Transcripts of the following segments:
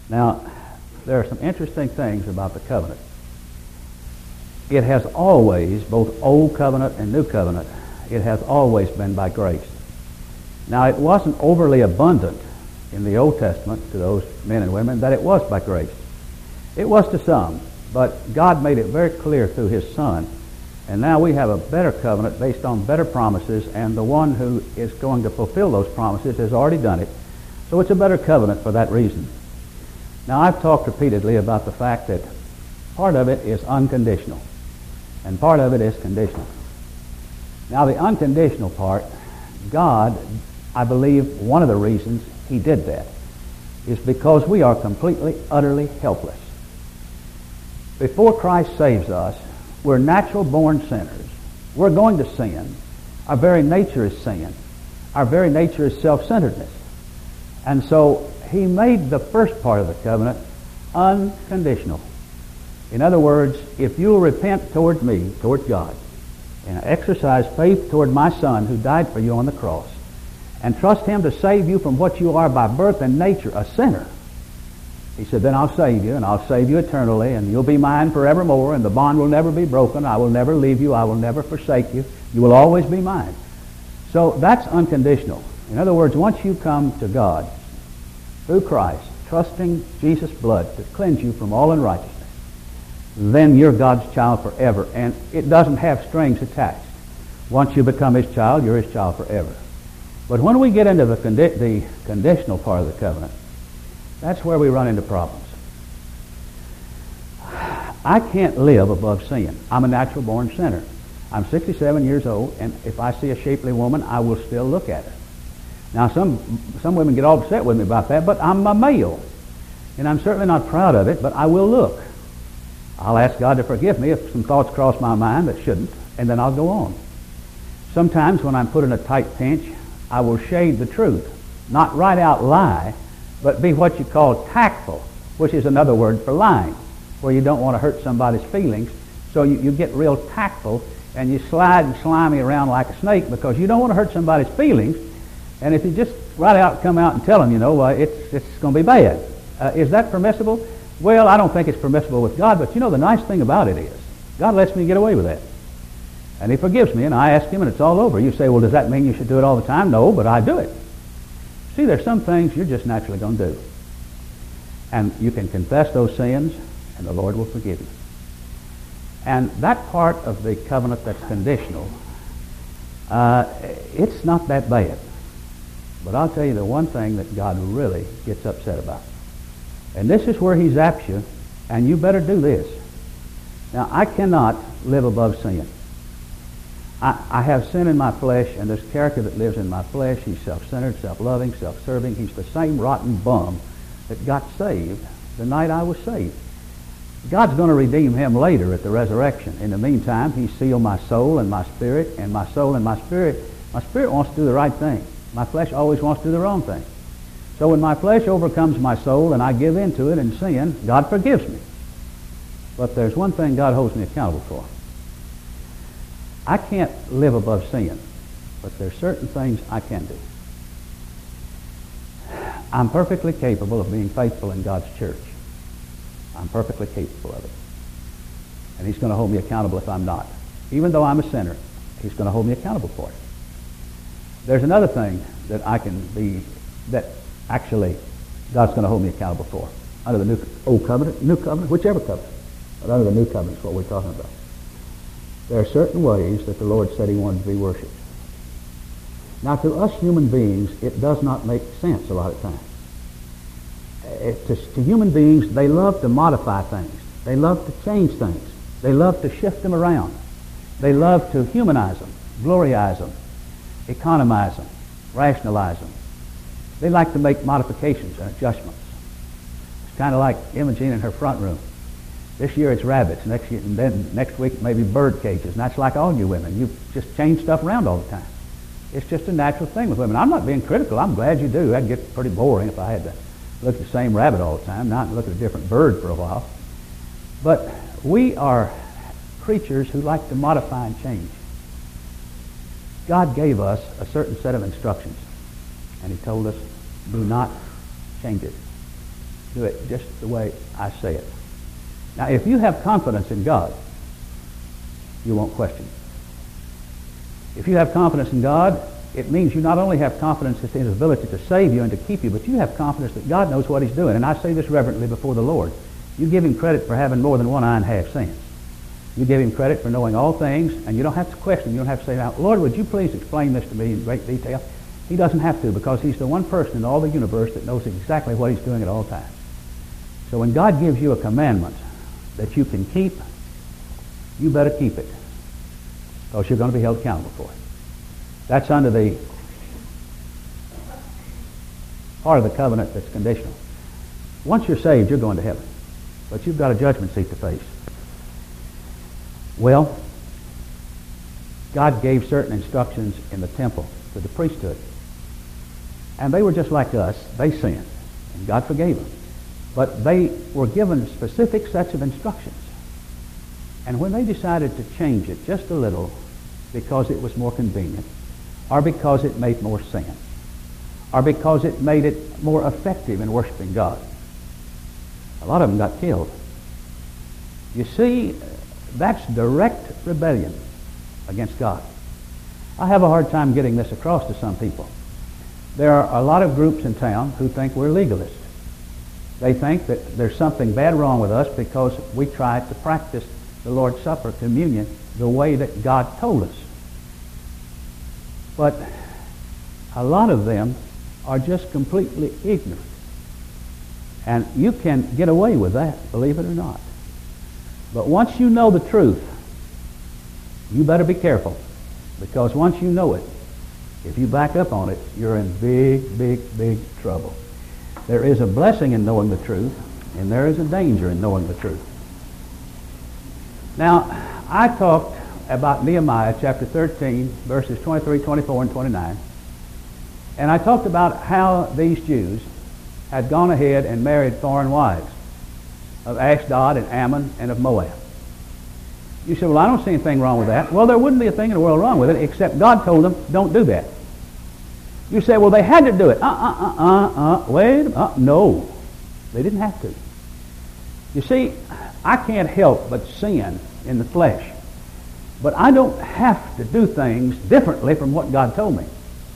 Now, there are some interesting things about the covenant. It has always, both Old Covenant and New Covenant, it has always been by grace. Now, it wasn't overly abundant in the Old Testament to those men and women that it was by grace. It was to some, but God made it very clear through His Son. And now we have a better covenant based on better promises, and the one who is going to fulfill those promises has already done it. So it's a better covenant for that reason. Now, I've talked repeatedly about the fact that part of it is unconditional, and part of it is conditional. Now, the unconditional part, God, I believe one of the reasons He did that is because we are completely, utterly helpless. Before Christ saves us, we're natural-born sinners. We're going to sin. Our very nature is sin. Our very nature is self-centeredness. And so He made the first part of the covenant unconditional. In other words, if you'll repent toward me, toward God, and exercise faith toward my Son who died for you on the cross, and trust Him to save you from what you are by birth and nature, a sinner, He said, then I'll save you, and I'll save you eternally, and you'll be mine forevermore, and the bond will never be broken. I will never leave you. I will never forsake you. You will always be mine. So that's unconditional. In other words, once you come to God through Christ, trusting Jesus' blood to cleanse you from all unrighteousness, then you're God's child forever, and it doesn't have strings attached. Once you become His child, you're His child forever. But when we get into the conditional part of the covenant, that's where we run into problems. I can't live above sin. I'm a natural-born sinner. I'm 67 years old, and if I see a shapely woman, I will still look at her. Now, some women get all upset with me about that, but I'm a male, and I'm certainly not proud of it, but I will look. I'll ask God to forgive me if some thoughts cross my mind that shouldn't, and then I'll go on. Sometimes when I'm put in a tight pinch, I will shade the truth. Not right out lie, but be what you call tactful, which is another word for lying, where you don't want to hurt somebody's feelings. So you get real tactful, and you slide and slimy around like a snake because you don't want to hurt somebody's feelings. And if you just right out come out and tell them, it's going to be bad. Is that permissible? Well, I don't think it's permissible with God, but the nice thing about it is God lets me get away with that. And He forgives me, and I ask Him, and it's all over. You say, well, does that mean you should do it all the time? No, but I do it. See, there's some things you're just naturally going to do. And you can confess those sins, and the Lord will forgive you. And that part of the covenant that's conditional, it's not that bad. But I'll tell you the one thing that God really gets upset about. And this is where He zaps you, and you better do this. Now, I cannot live above sin. I have sin in my flesh, and this character that lives in my flesh, he's self-centered, self-loving, self-serving. He's the same rotten bum that got saved the night I was saved. God's going to redeem him later at the resurrection. In the meantime, He sealed my soul and my spirit, and my soul and my spirit wants to do the right thing. My flesh always wants to do the wrong thing. So when my flesh overcomes my soul and I give in to it and sin, God forgives me. But there's one thing God holds me accountable for. I can't live above sin, but there's certain things I can do. I'm perfectly capable of being faithful in God's church. I'm perfectly capable of it. And He's going to hold me accountable if I'm not. Even though I'm a sinner, He's going to hold me accountable for it. There's another thing that I can be, that actually God's going to hold me accountable for. Under the Old Covenant, New Covenant, whichever covenant. But under the New Covenant is what we're talking about. There are certain ways that the Lord said He wanted to be worshipped. Now, to us human beings, it does not make sense a lot of times. To human beings, they love to modify things. They love to change things. They love to shift them around. They love to humanize them, gloryize them, economize them, rationalize them. They like to make modifications and adjustments. It's kind of like Imogene in her front room. This year it's rabbits, next year, and then next week maybe bird cages. And that's like all you women. You just change stuff around all the time. It's just a natural thing with women. I'm not being critical. I'm glad you do. That'd get pretty boring if I had to look at the same rabbit all the time, not look at a different bird for a while. But we are creatures who like to modify and change. God gave us a certain set of instructions, and He told us, do not change it. do it just the way I say it. Now, if you have confidence in God, you won't question it. If you have confidence in God, it means you not only have confidence in His ability to save you and to keep you, but you have confidence that God knows what He's doing. And I say this reverently before the Lord. You give Him credit for having more than one eye and half sense. You give Him credit for knowing all things, and you don't have to question. You don't have to say, now, Lord, would you please explain this to me in great detail? He doesn't have to, because He's the one person in all the universe that knows exactly what He's doing at all times. So when God gives you a commandment that you can keep, you better keep it, because you're going to be held accountable for it. That's under the part of the covenant that's conditional. Once you're saved, you're going to heaven, but you've got a judgment seat to face. Well, God gave certain instructions in the temple to the priesthood. And they were just like us. They sinned, and God forgave them. But they were given specific sets of instructions. And when they decided to change it just a little because it was more convenient, or because it made more sense, or because it made it more effective in worshiping God, a lot of them got killed. You see, that's direct rebellion against God. I have a hard time getting this across to some people. There are a lot of groups in town who think we're legalists. They think that there's something bad wrong with us because we try to practice the Lord's Supper, communion, the way that God told us. But a lot of them are just completely ignorant. And you can get away with that, believe it or not. But once you know the truth, you better be careful. Because once you know it, if you back up on it, you're in big, big, big trouble. There is a blessing in knowing the truth, and there is a danger in knowing the truth. Now, I talked about Nehemiah chapter 13, verses 23, 24, and 29. And I talked about how these Jews had gone ahead and married foreign wives of Ashdod and Ammon and of Moab. You say, well, I don't see anything wrong with that. Well, there wouldn't be a thing in the world wrong with it, except God told them, don't do that. You say, well, they had to do it. No. They didn't have to. You see, I can't help but sin in the flesh. But I don't have to do things differently from what God told me.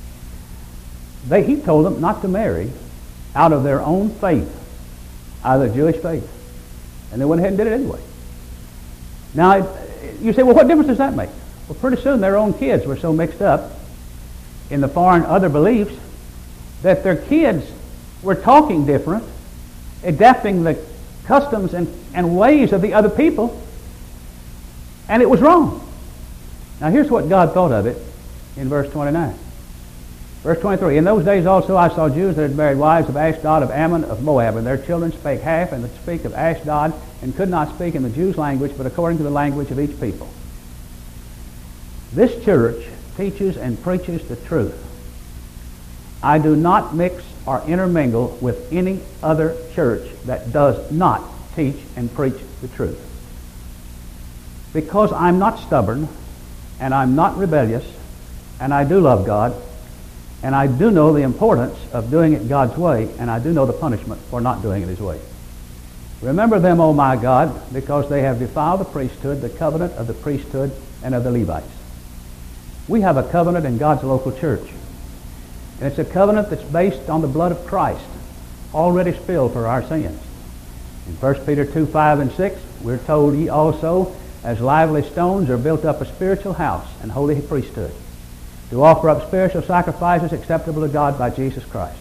He told them not to marry out of their own faith, out of the Jewish faith. And they went ahead and did it anyway. Now, you say, well, what difference does that make? Well, pretty soon their own kids were so mixed up in the foreign other beliefs that their kids were talking different, adapting the customs and ways of the other people, and it was wrong. Now, here's what God thought of it in verse 29. Verse 23, in those days also I saw Jews that had married wives of Ashdod, of Ammon, of Moab, and their children spake half, and that speak of Ashdod, and could not speak in the Jews' language, but according to the language of each people. This church teaches and preaches the truth. I do not mix or intermingle with any other church that does not teach and preach the truth. Because I'm not stubborn, and I'm not rebellious, and I do love God, and I do know the importance of doing it God's way, and I do know the punishment for not doing it His way. Remember them, O my God, because they have defiled the priesthood, the covenant of the priesthood, and of the Levites. We have a covenant in God's local church. And it's a covenant that's based on the blood of Christ, already spilled for our sins. In 1 Peter 2, 5, and 6, we're told, ye also, as lively stones, are built up a spiritual house and holy priesthood, to offer up spiritual sacrifices acceptable to God by Jesus Christ.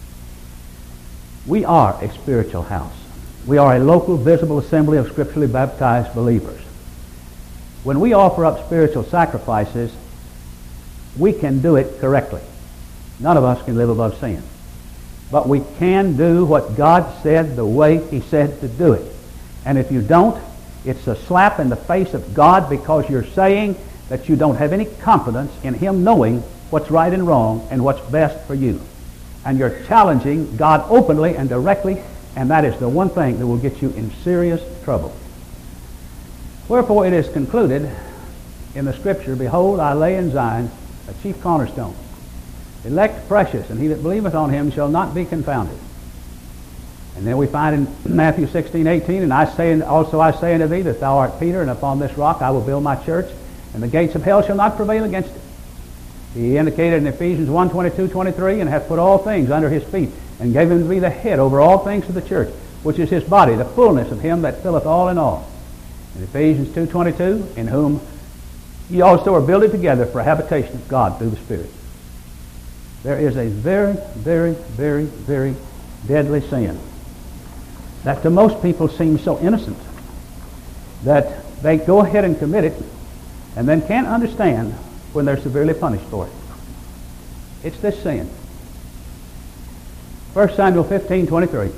We are a spiritual house. We are a local, visible assembly of scripturally baptized believers. When we offer up spiritual sacrifices, we can do it correctly. None of us can live above sin. But we can do what God said the way He said to do it. And if you don't, it's a slap in the face of God, because you're saying that you don't have any confidence in Him knowing what's right and wrong and what's best for you. And you're challenging God openly and directly, and that is the one thing that will get you in serious trouble. Wherefore it is concluded in the Scripture, behold, I lay in Zion a chief cornerstone, elect precious, and he that believeth on Him shall not be confounded. And then we find in Matthew 16:18, and I say unto thee that thou art Peter, and upon this rock I will build my church, and the gates of hell shall not prevail against it. He indicated in Ephesians 1:22-23, and hath put all things under his feet, and gave him to be the head over all things to the church, which is his body, the fullness of him that filleth all in all. In Ephesians 2:22, in whom ye also are builded together for a habitation of God through the Spirit. There is a very, very, very, very deadly sin that to most people seems so innocent that they go ahead and commit it and then can't understand when they're severely punished for it. It's this sin. 1 Samuel 15:23.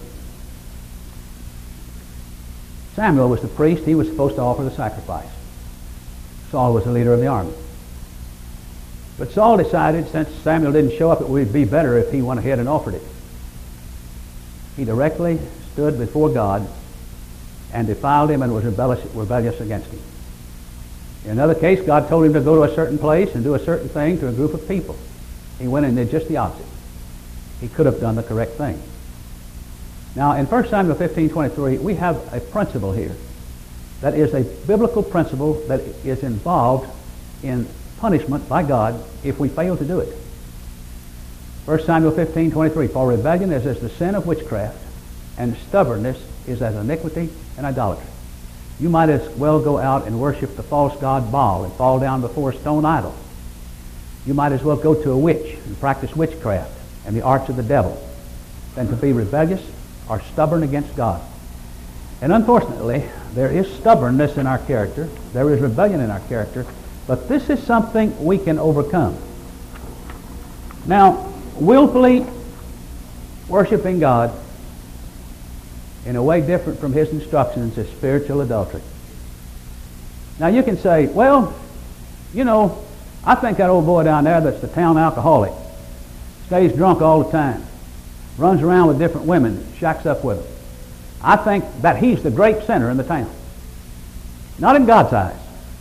Samuel was the priest. He was supposed to offer the sacrifice. Saul was the leader of the army. But Saul decided, since Samuel didn't show up, it would be better if he went ahead and offered it. He directly stood before God and defiled him and was rebellious against him. In another case, God told him to go to a certain place and do a certain thing to a group of people. He went and did just the opposite. He could have done the correct thing. Now, in 1 Samuel 15:23, we have a principle here that is a biblical principle that is involved in punishment by God if we fail to do it. 1 Samuel 15:23, for rebellion is as the sin of witchcraft, and stubbornness is as iniquity and idolatry. You might as well go out and worship the false god Baal and fall down before a stone idol. You might as well go to a witch and practice witchcraft and the arts of the devil than to be rebellious or stubborn against God. And unfortunately, there is stubbornness in our character. There is rebellion in our character. But this is something we can overcome. Now, willfully worshiping God in a way different from his instructions is spiritual adultery. Now you can say, well, you know, I think that old boy down there that's the town alcoholic stays drunk all the time, runs around with different women, shacks up with them. I think that he's the great sinner in the town. Not in God's eyes.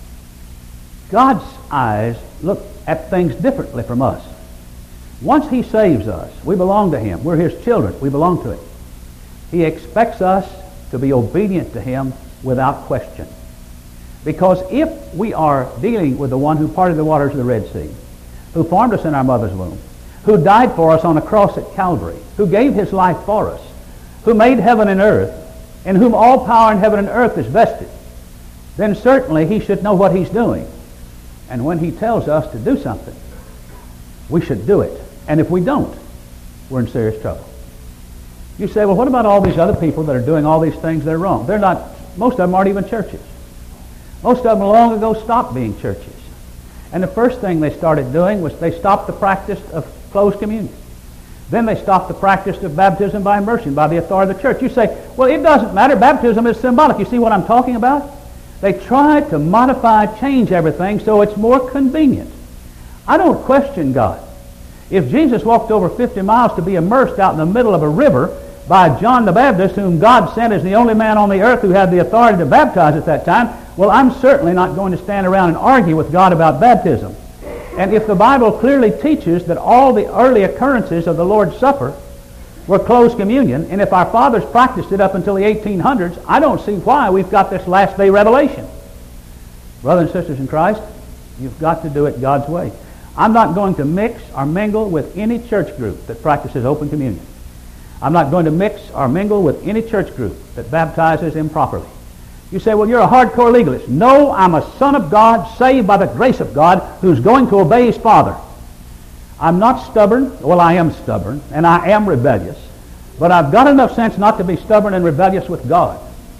God's eyes look at things differently from us. Once he saves us, we belong to him. We're his children. We belong to him. He expects us to be obedient to him without question. Because if we are dealing with the one who parted the waters of the Red Sea, who formed us in our mother's womb, who died for us on a cross at Calvary, who gave his life for us, who made heaven and earth, in whom all power in heaven and earth is vested, then certainly he should know what he's doing. And when he tells us to do something, we should do it. And if we don't, we're in serious trouble. You say, well, what about all these other people that are doing all these things that are wrong? They're not, most of them aren't even churches. Most of them long ago stopped being churches. And the first thing they started doing was they stopped the practice of closed communion. Then they stopped the practice of baptism by immersion, by the authority of the church. You say, well, it doesn't matter. Baptism is symbolic. You see what I'm talking about? They tried to modify, change everything so it's more convenient. I don't question God. If Jesus walked over 50 miles to be immersed out in the middle of a river by John the Baptist, whom God sent as the only man on the earth who had the authority to baptize at that time, well, I'm certainly not going to stand around and argue with God about baptism. And if the Bible clearly teaches that all the early occurrences of the Lord's Supper were closed communion, and if our fathers practiced it up until the 1800s, I don't see why we've got this last day revelation. Brothers and sisters in Christ, you've got to do it God's way. I'm not going to mix or mingle with any church group that practices open communion. I'm not going to mix or mingle with any church group that baptizes improperly. You say, well, you're a hardcore legalist. No, I'm a son of God, saved by the grace of God, who's going to obey his Father. I'm not stubborn. Well, I am stubborn, and I am rebellious. But I've got enough sense not to be stubborn and rebellious with God.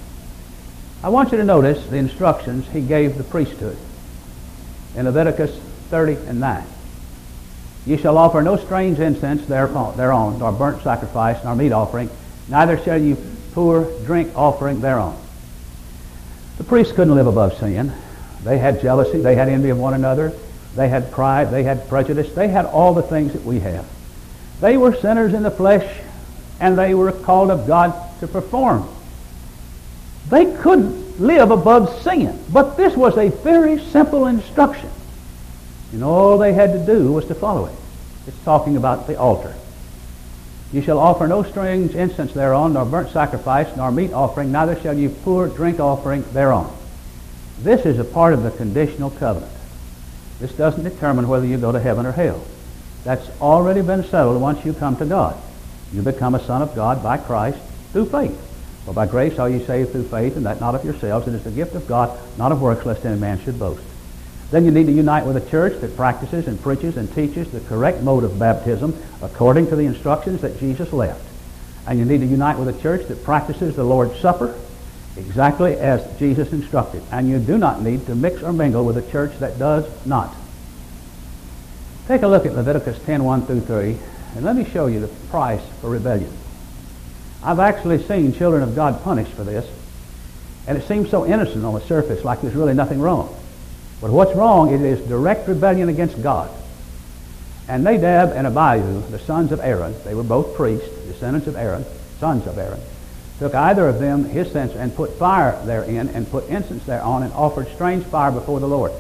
I want you to notice the instructions he gave the priesthood in Leviticus 30:9. Ye shall offer no strange incense thereon, nor burnt sacrifice, nor meat offering, neither shall ye pour drink offering thereon. The priests couldn't live above sin. They had jealousy, they had envy of one another, they had pride, they had prejudice, they had all the things that we have. They were sinners in the flesh, and they were called of God to perform. They couldn't live above sin, but this was a very simple instruction. And all they had to do was to follow it. It's talking about the altar. You shall offer no strange incense thereon, nor burnt sacrifice, nor meat offering, neither shall you pour drink offering thereon. This is a part of the conditional covenant. This doesn't determine whether you go to heaven or hell. That's already been settled once you come to God. You become a son of God by Christ through faith. For by grace are you saved through faith, and that not of yourselves. It is the gift of God, not of works, lest any man should boast. Then you need to unite with a church that practices and preaches and teaches the correct mode of baptism according to the instructions that Jesus left. And you need to unite with a church that practices the Lord's Supper exactly as Jesus instructed. And you do not need to mix or mingle with a church that does not. Take a look at Leviticus 10:1 through 3, and let me show you the price for rebellion. I've actually seen children of God punished for this, and it seems so innocent on the surface, like there's really nothing wrong. But what's wrong, it is direct rebellion against God. And Nadab and Abihu, the sons of Aaron, they were both priests, descendants of Aaron, sons of Aaron, took either of them his censer and put fire therein and put incense thereon and offered strange fire before the Lord.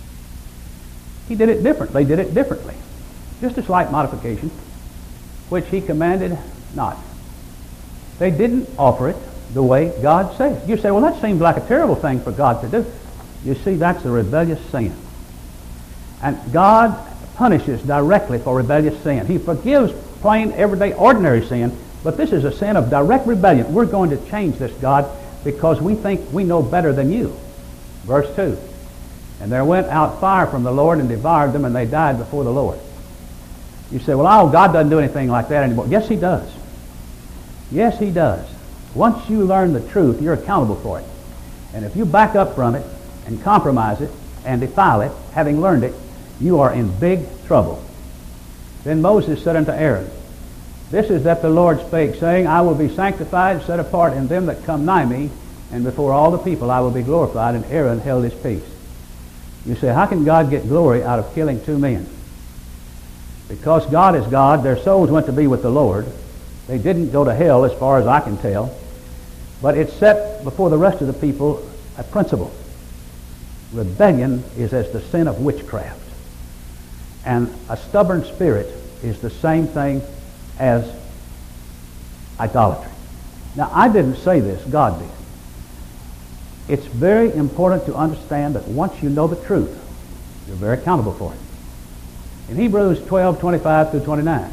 He did it differently. They did it differently. Just a slight modification, which he commanded not. They didn't offer it the way God said. You say, well, that seems like a terrible thing for God to do. You see, that's a rebellious sin. And God punishes directly for rebellious sin. He forgives plain, everyday, ordinary sin, but this is a sin of direct rebellion. We're going to change this, God, because we think we know better than you. Verse 2. And there went out fire from the Lord and devoured them, and they died before the Lord. You say, well, oh, God doesn't do anything like that anymore. Yes, He does. Yes, He does. Once you learn the truth, you're accountable for it. And if you back up from it and compromise it and defile it, having learned it, you are in big trouble. Then Moses said unto Aaron, This is that the Lord spake, saying, I will be sanctified, set apart in them that come nigh me, and before all the people I will be glorified. And Aaron held his peace. You say, how can God get glory out of killing two men? Because God is God, their souls went to be with the Lord. They didn't go to hell as far as I can tell. But it's set before the rest of the people a principle. Rebellion is as the sin of witchcraft. And a stubborn spirit is the same thing as idolatry. Now, I didn't say this, God did. It's very important to understand that once you know the truth, you're very accountable for it. In Hebrews 12:25 through 29,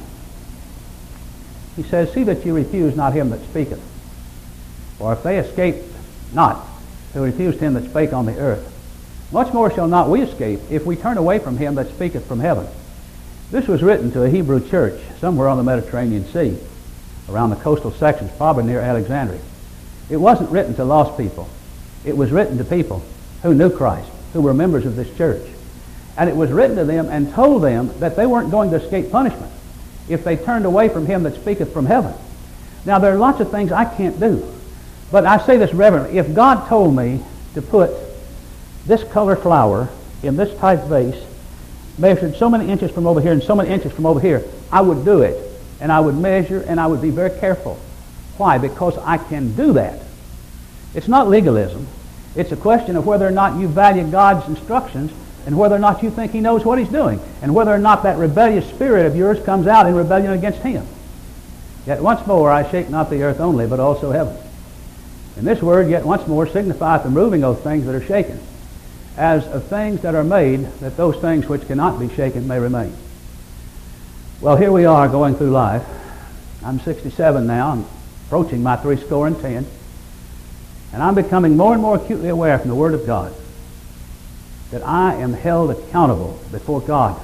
he says, See that you refuse not him that speaketh. For if they escape not who refused him that spake on the earth, much more shall not we escape if we turn away from him that speaketh from heaven. This was written to a Hebrew church somewhere on the Mediterranean Sea, around the coastal sections, probably near Alexandria. It wasn't written to lost people. It was written to people who knew Christ, who were members of this church. And it was written to them and told them that they weren't going to escape punishment if they turned away from him that speaketh from heaven. Now, there are lots of things I can't do. But I say this reverently. If God told me to put this color flower in this type vase, measured so many inches from over here and so many inches from over here, I would do it. And I would measure and I would be very careful. Why? Because I can do that. It's not legalism. It's a question of whether or not you value God's instructions and whether or not you think He knows what He's doing and whether or not that rebellious spirit of yours comes out in rebellion against Him. Yet once more I shake not the earth only, but also heaven. And this word, yet once more, signifieth the moving of things that are shaken, as of things that are made, that those things which cannot be shaken may remain. Well, here we are going through life. I'm 67 now. I'm approaching my 70. And I'm becoming more and more acutely aware from the Word of God that I am held accountable before God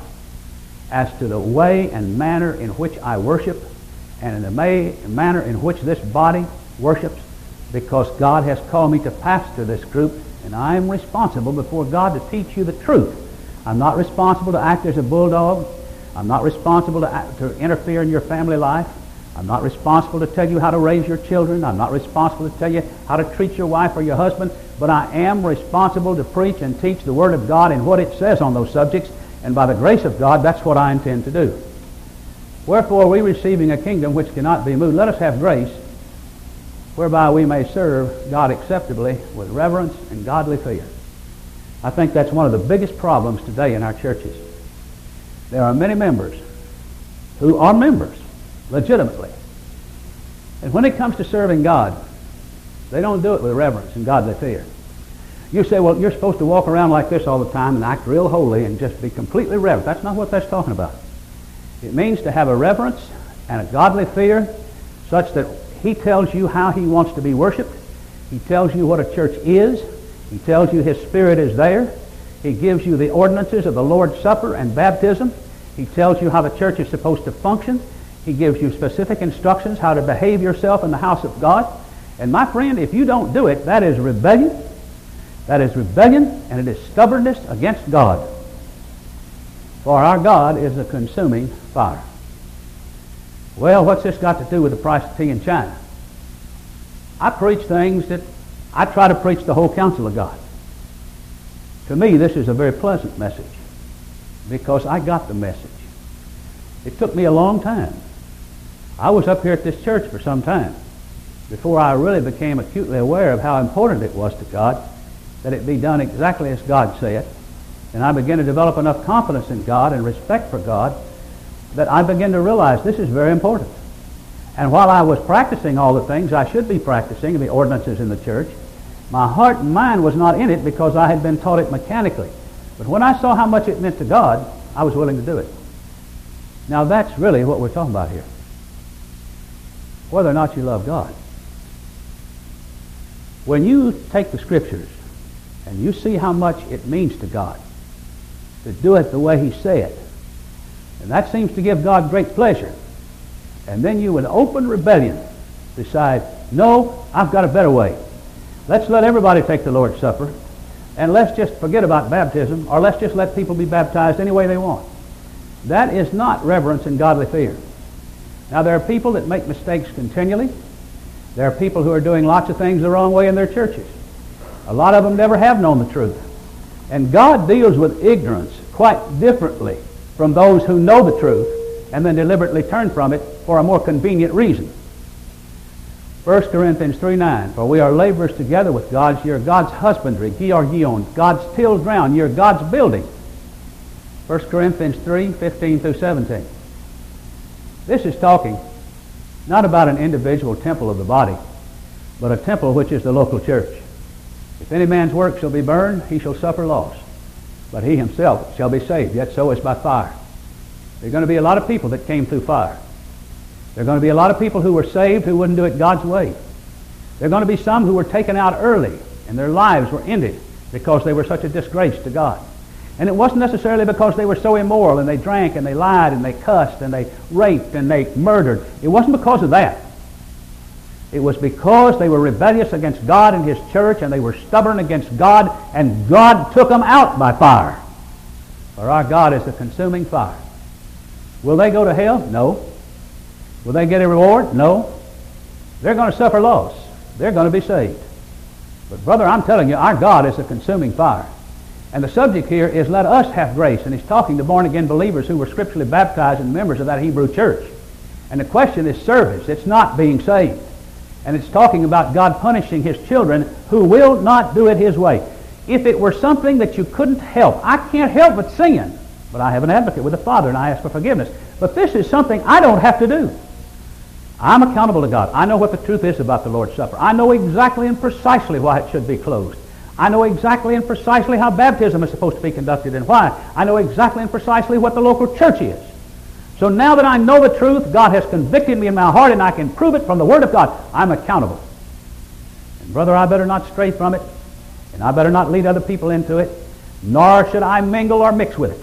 as to the way and manner in which I worship and in the manner in which this body worships, because God has called me to pastor this group, and I am responsible before God to teach you the truth. I'm not responsible to act as a bulldog. I'm not responsible to interfere in your family life. I'm not responsible to tell you how to raise your children. I'm not responsible to tell you how to treat your wife or your husband. But I am responsible to preach and teach the Word of God and what it says on those subjects. And by the grace of God, that's what I intend to do. Wherefore, we receiving a kingdom which cannot be moved, let us have grace whereby we may serve God acceptably with reverence and godly fear. I think that's one of the biggest problems today in our churches. There are many members who are members, legitimately, And when it comes to serving God, they don't do it with reverence and godly fear. You say, well, you're supposed to walk around like this all the time and act real holy and just be completely reverent. That's not what that's talking about. It means to have a reverence and a godly fear such that he tells you how he wants to be worshiped. He tells you what a church is. He tells you his Spirit is there. He gives you the ordinances of the Lord's Supper and baptism. He tells you how the church is supposed to function. He gives you specific instructions how to behave yourself in the house of God. And my friend, if you don't do it, that is rebellion. That is rebellion, and it is stubbornness against God. For our God is a consuming fire. Well, what's this got to do with the price of tea in China? I preach things that I try to preach the whole counsel of God. To me, this is a very pleasant message because I got the message. It took me a long time. I was up here at this church for some time before I really became acutely aware of how important it was to God that it be done exactly as God said. And I began to develop enough confidence in God and respect for God that I began to realize this is very important. And while I was practicing all the things I should be practicing, the ordinances in the church, my heart and mind was not in it because I had been taught it mechanically. But when I saw how much it meant to God, I was willing to do it. Now that's really what we're talking about here. Whether or not you love God. When you take the Scriptures and you see how much it means to God to do it the way He said, and that seems to give God great pleasure, and then you in open rebellion decide, no, I've got a better way. Let's let everybody take the Lord's Supper, and let's just forget about baptism, or let's just let people be baptized any way they want. That is not reverence and godly fear. Now, there are people that make mistakes continually. There are people who are doing lots of things the wrong way in their churches. A lot of them never have known the truth. And God deals with ignorance quite differently from those who know the truth and then deliberately turn from it for a more convenient reason. 1 Corinthians 3:9, for we are laborers together with God. Ye are God's husbandry, georgion, God's tilled ground, ye are God's building. 1 Corinthians 3:15 through 17. This is talking not about an individual temple of the body, but a temple which is the local church. If any man's work shall be burned, he shall suffer loss, but he himself shall be saved, yet so is by fire. There are going to be a lot of people that came through fire. There are going to be a lot of people who were saved who wouldn't do it God's way. There are going to be some who were taken out early, and their lives were ended because they were such a disgrace to God. And it wasn't necessarily because they were so immoral, and they drank, and they lied, and they cussed, and they raped, and they murdered. It wasn't because of that. It was because they were rebellious against God and His church, and they were stubborn against God, and God took them out by fire. For our God is a consuming fire. Will they go to hell? No. Will they get a reward? No. They're going to suffer loss. They're going to be saved. But brother, I'm telling you, our God is a consuming fire. And the subject here is let us have grace. And He's talking to born-again believers who were scripturally baptized and members of that Hebrew church. And the question is service. It's not being saved. And it's talking about God punishing His children who will not do it His way. If it were something that you couldn't help, I can't help but sin, but I have an advocate with the Father and I ask for forgiveness. But this is something I don't have to do. I'm accountable to God. I know what the truth is about the Lord's Supper. I know exactly and precisely why it should be closed. I know exactly and precisely how baptism is supposed to be conducted and why. I know exactly and precisely what the local church is. So now that I know the truth, God has convicted me in my heart and I can prove it from the Word of God. I'm accountable. And brother, I better not stray from it, and I better not lead other people into it, nor should I mingle or mix with it.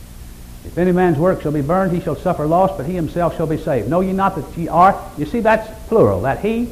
If any man's work shall be burned, he shall suffer loss, but he himself shall be saved. Know ye not that ye are? You see, that's plural. That he,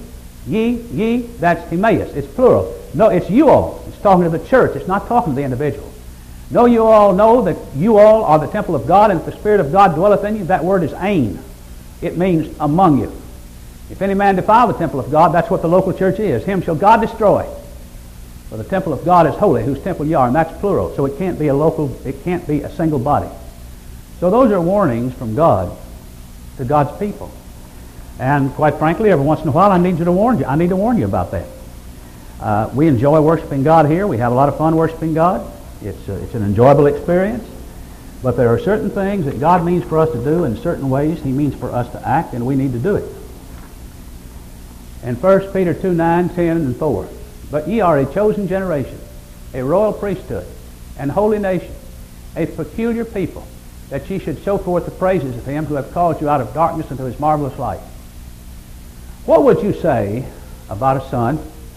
ye, that's Timaeus. It's plural. No, it's you all. It's talking to the church. It's not talking to the individual. Know you all know that you all are the temple of God, and if the Spirit of God dwelleth in you, that word is ain. It means among you. If any man defile the temple of God, that's what the local church is. Him shall God destroy. For the temple of God is holy, whose temple ye are, and that's plural. So it can't be it can't be a single body. So those are warnings from God to God's people. And quite frankly, every once in a while I need to warn you about that. We enjoy worshiping God here. We have a lot of fun worshiping God. It's an enjoyable experience. But there are certain things that God means for us to do, and certain ways He means for us to act, and we need to do it. In 1 Peter 2, 9, 10, and 4. But ye are a chosen generation, a royal priesthood, and holy nation, a peculiar people, that ye should show forth the praises of him who hath called you out of darkness into his marvelous light. What would you say about a son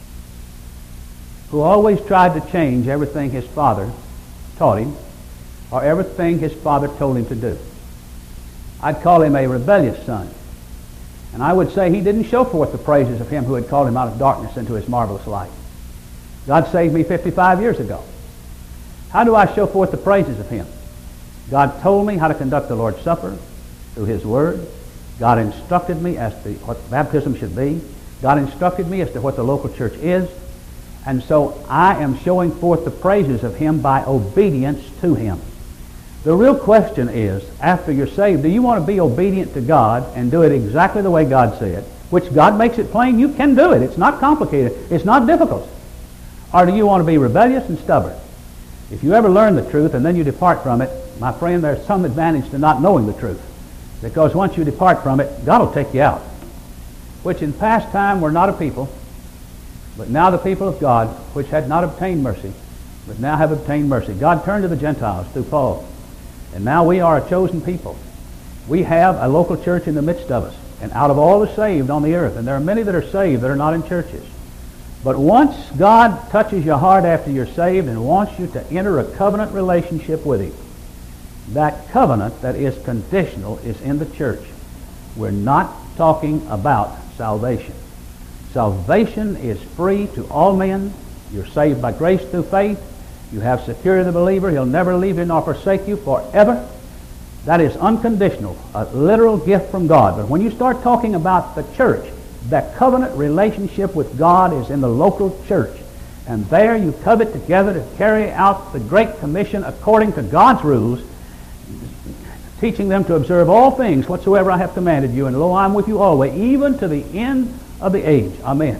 who always tried to change everything his father taught him or everything his father told him to do? I'd call him a rebellious son. And I would say he didn't show forth the praises of him who had called him out of darkness into his marvelous light. God saved me 55 years ago. How do I show forth the praises of him? God told me how to conduct the Lord's Supper through his word. God instructed me as to what baptism should be. God instructed me as to what the local church is. And so I am showing forth the praises of him by obedience to him. The real question is, after you're saved, do you want to be obedient to God and do it exactly the way God said, which God makes it plain you can do it. It's not complicated. It's not difficult. Or do you want to be rebellious and stubborn? If you ever learn the truth and then you depart from it, my friend, there's some advantage to not knowing the truth. Because once you depart from it, God will take you out. Which in past time were not a people, but now the people of God, which had not obtained mercy, but now have obtained mercy. God turned to the Gentiles through Paul. And now we are a chosen people. We have a local church in the midst of us. And out of all the saved on the earth, and there are many that are saved that are not in churches. But once God touches your heart after you're saved and wants you to enter a covenant relationship with him, that covenant that is conditional is in the church. We're not talking about salvation. Salvation is free to all men. You're saved by grace through faith. You have security of the believer. He'll never leave you nor forsake you forever. That is unconditional, a literal gift from God. But when you start talking about the church, that covenant relationship with God is in the local church. And there you covet together to carry out the Great Commission according to God's rules, teaching them to observe all things whatsoever I have commanded you. And lo, I am with you always, even to the end of the age. Amen.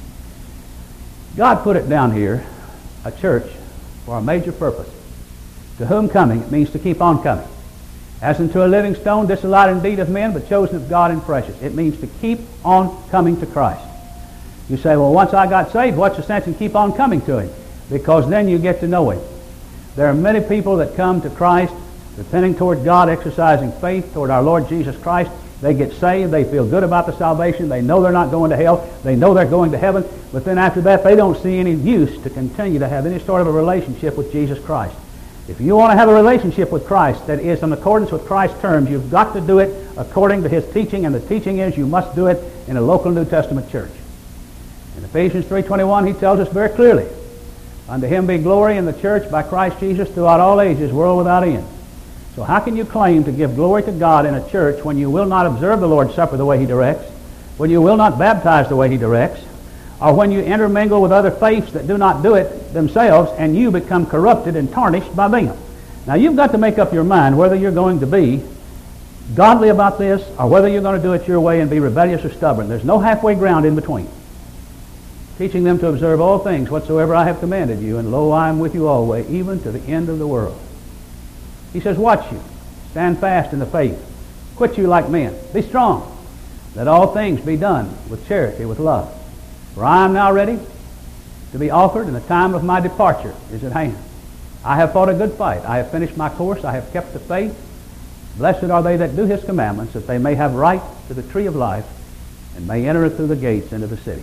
God put it down here, a church, for a major purpose. To whom coming, it means to keep on coming. As unto a living stone, disallowed indeed of men, but chosen of God and precious. It means to keep on coming to Christ. You say, well, once I got saved, what's the sense in keep on coming to him? Because then you get to know him. There are many people that come to Christ, repenting toward God, exercising faith toward our Lord Jesus Christ. They get saved. They feel good about the salvation. They know they're not going to hell. They know they're going to heaven. But then after that, they don't see any use to continue to have any sort of a relationship with Jesus Christ. If you want to have a relationship with Christ that is in accordance with Christ's terms, you've got to do it according to his teaching, and the teaching is you must do it in a local New Testament church. In Ephesians 3:21, he tells us very clearly, unto him be glory in the church by Christ Jesus throughout all ages, world without end. So how can you claim to give glory to God in a church when you will not observe the Lord's Supper the way he directs, when you will not baptize the way he directs, or when you intermingle with other faiths that do not do it themselves and you become corrupted and tarnished by them? Now you've got to make up your mind whether you're going to be godly about this or whether you're going to do it your way and be rebellious or stubborn. There's no halfway ground in between. Teaching them to observe all things whatsoever I have commanded you, and lo, I am with you always, even to the end of the world. He says, watch you. Stand fast in the faith. Quit you like men. Be strong. Let all things be done with charity, with love. For I am now ready to be offered, and the time of my departure is at hand. I have fought a good fight. I have finished my course. I have kept the faith. Blessed are they that do his commandments, that they may have right to the tree of life and may enter through the gates into the city.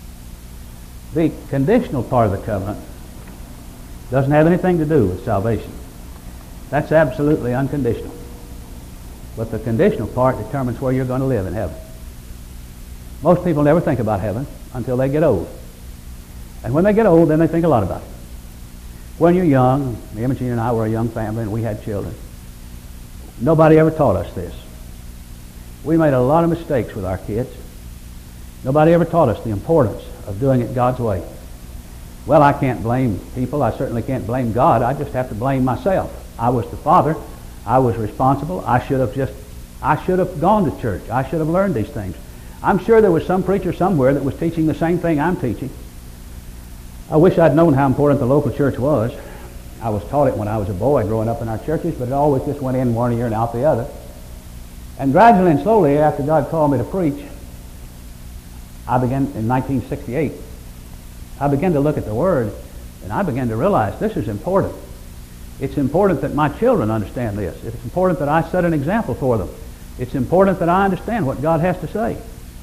The conditional part of the covenant doesn't have anything to do with salvation. That's absolutely unconditional. But the conditional part determines where you're going to live in heaven. Most people never think about heaven until they get old. And when they get old, then they think a lot about it. When you're young, Imogene and I were a young family and we had children. Nobody ever taught us this. We made a lot of mistakes with our kids. Nobody ever taught us the importance of doing it God's way. Well, I can't blame people. I certainly can't blame God. I just have to blame myself. I was the father. I was responsible. I should have gone to church. I should have learned these things. I'm sure there was some preacher somewhere that was teaching the same thing I'm teaching. I wish I'd known how important the local church was. I was taught it when I was a boy growing up in our churches, but it always just went in one ear and out the other. And gradually and slowly, after God called me to preach, I began in 1968. I began to look at the Word, and I began to realize this is important. It's important that my children understand this. It's important that I set an example for them. It's important that I understand what God has to say.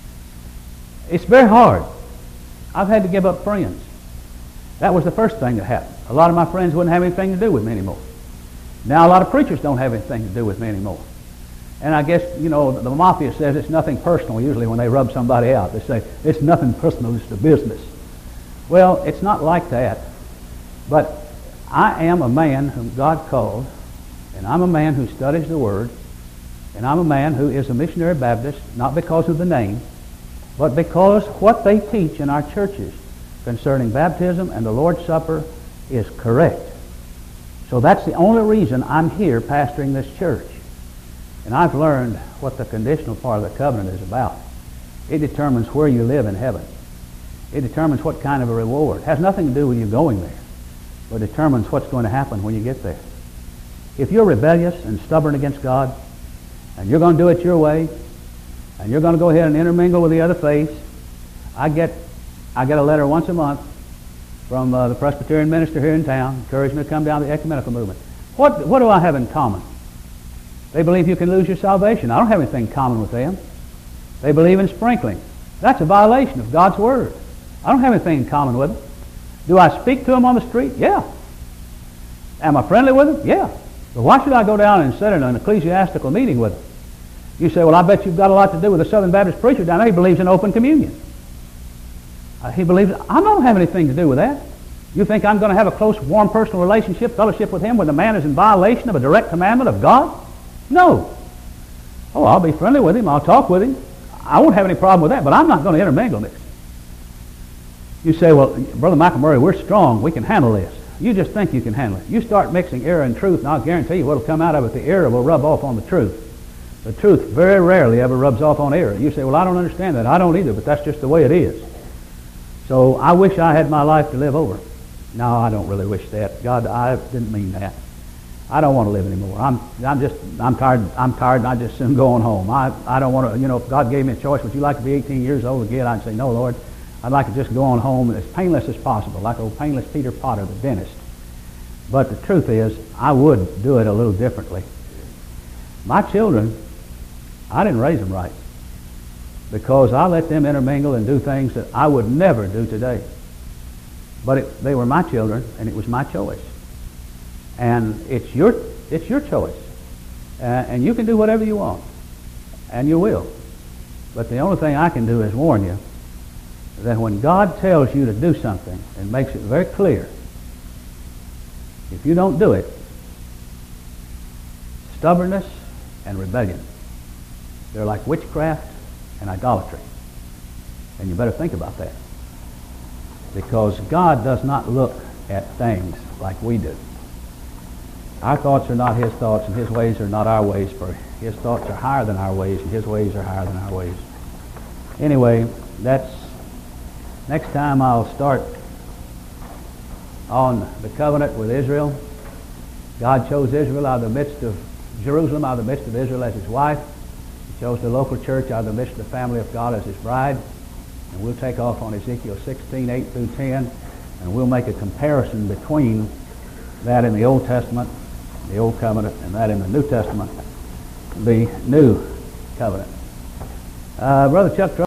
It's very hard. I've had to give up friends. That was the first thing that happened. A lot of my friends wouldn't have anything to do with me anymore. Now a lot of preachers don't have anything to do with me anymore. And I guess, you know, the mafia says it's nothing personal usually when they rub somebody out. They say, it's nothing personal, it's the business. Well, it's not like that. But I am a man whom God called, and I'm a man who studies the Word, and I'm a man who is a missionary Baptist, not because of the name, but because what they teach in our churches concerning baptism and the Lord's Supper is correct. So that's the only reason I'm here pastoring this church. And I've learned what the conditional part of the covenant is about. It determines where you live in heaven. It determines what kind of a reward. It has nothing to do with you going there, but determines what's going to happen when you get there. If you're rebellious and stubborn against God, and you're going to do it your way, and you're going to go ahead and intermingle with the other faiths, I get a letter once a month from the Presbyterian minister here in town, encouraging me to come down to the ecumenical movement. What do I have in common? They believe you can lose your salvation. I don't have anything in common with them. They believe in sprinkling. That's a violation of God's Word. I don't have anything in common with them. Do I speak to them on the street? Yeah. Am I friendly with them? Yeah. But why should I go down and sit in an ecclesiastical meeting with them? You say, well, I bet you've got a lot to do with the Southern Baptist preacher down there. He believes in open communion. He believes, I don't have anything to do with that. You think I'm going to have a close, warm, personal relationship, fellowship with him when the man is in violation of a direct commandment of God? No. Oh, I'll be friendly with him. I'll talk with him. I won't have any problem with that, but I'm not going to intermingle this. You say, well, Brother McElmurray, we're strong. We can handle this. You just think you can handle it. You start mixing error and truth, and I'll guarantee you what will come out of it. The error will rub off on the truth. The truth very rarely ever rubs off on error. You say, well, I don't understand that. I don't either, but that's just the way it is. So I wish I had my life to live over. No, I don't really wish that. God, I didn't mean that. I don't want to live anymore. I'm tired, and I just soon going home. I don't want to, you know, if God gave me a choice, would you like to be 18 years old again? I'd say, no, Lord. I'd like to just go on home as painless as possible, like old painless Peter Potter, the dentist. But the truth is, I would do it a little differently. My children, I didn't raise them right because I let them intermingle and do things that I would never do today. But they were my children, and it was my choice. And it's your choice. And you can do whatever you want, and you will. But the only thing I can do is warn you that when God tells you to do something and makes it very clear, if you don't do it, stubbornness and rebellion, they're like witchcraft and idolatry. And you better think about that. Because God does not look at things like we do. Our thoughts are not His thoughts, and His ways are not our ways, for His thoughts are higher than our ways, and His ways are higher than our ways. Anyway, next time I'll start on the covenant with Israel. God chose Israel out of the midst of Jerusalem, out of the midst of Israel as His wife. He chose the local church out of the midst of the family of God as His bride. And we'll take off on Ezekiel 16, 8 through 10, and we'll make a comparison between that in the Old Testament, the Old Covenant, and that in the New Testament, the New Covenant. Brother Chuck